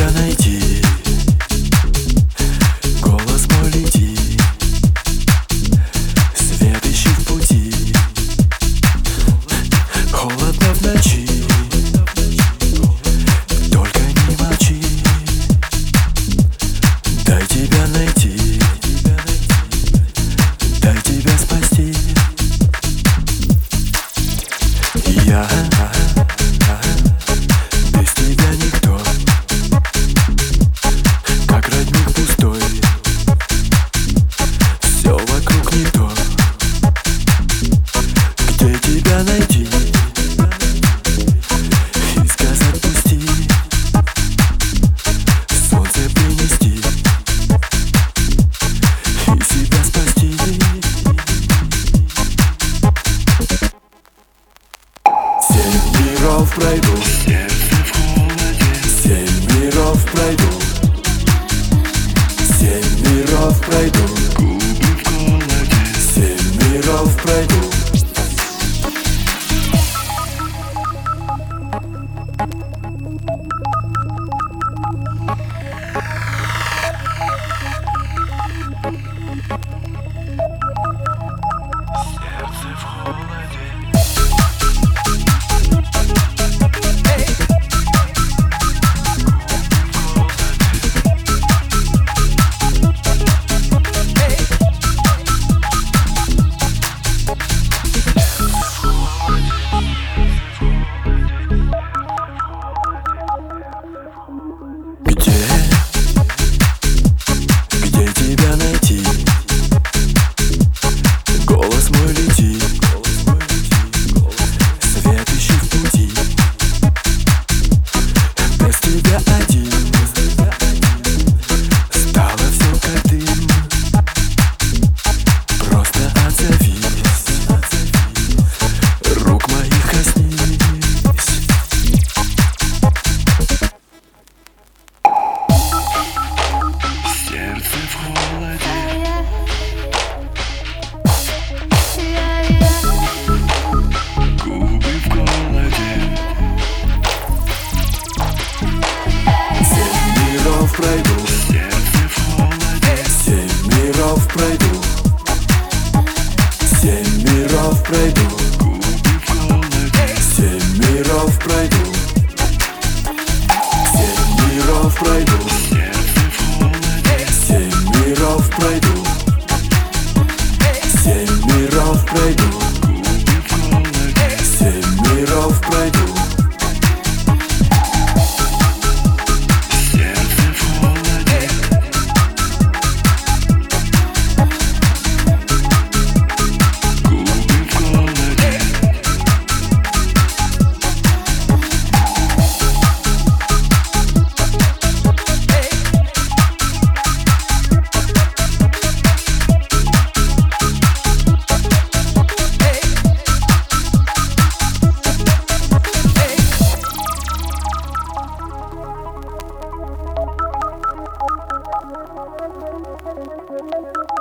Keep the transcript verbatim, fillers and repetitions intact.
тебя найти? Голос мой лети, свет ищи в пути. Холодно в ночи, только не молчи. Дай тебя найти, дай тебя спасти. Я без тебя никто, как родник пустой. Все вокруг не то. Где тебя найти и сказать пусти, солнце принести и себя спасти. Семь миров пройду, семь миров пройду, семь миров пройду, семь миров пройду. Сердце в холоде. Где тебя найти? Голос мой лети, свет ищи в пути. Без тебя один стало все как дым. Просто отзовись, рук моих коснись. Сердце в холоде. Губы в голоде. Семь миров пройду, сердце в холоде. Семь миров пройду, семь миров пройду. Губы в голоде. Семь миров пройду, семь миров пройду. Семь миров пройду, семь миров пройду, семь миров пройду. Сердце в холоде. Губы в холоде. Thank you.